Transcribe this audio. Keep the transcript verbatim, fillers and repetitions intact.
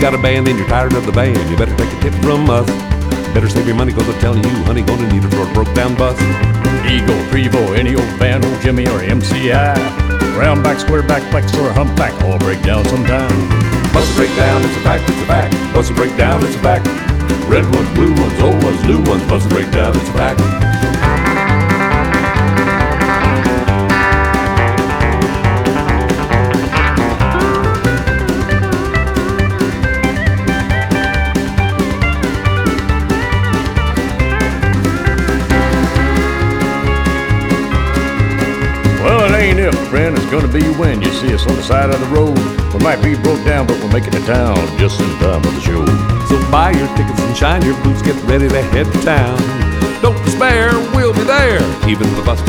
got a band and you're tired of the band, you better take a tip from us. Better save your money, cause I'm telling you, honey, gonna need it for a broke down bus. Eagle, Prevo, any old band, old Jimmy or M C I. Round back, square back, flex or humpback, all break down sometime. Bus will break down, it's a fact, it's a fact. Bus will break down, it's a fact. Red ones, blue ones, old ones, new ones, bus will break down, it's a fact. Well, it ain't if, friend, it's gonna be when you see us on the side of the road. We might be broke down, but we'll make it to town just in time for the show. So buy your tickets and shine your boots, get ready to head to town. Don't despair, we'll be there, even if the bus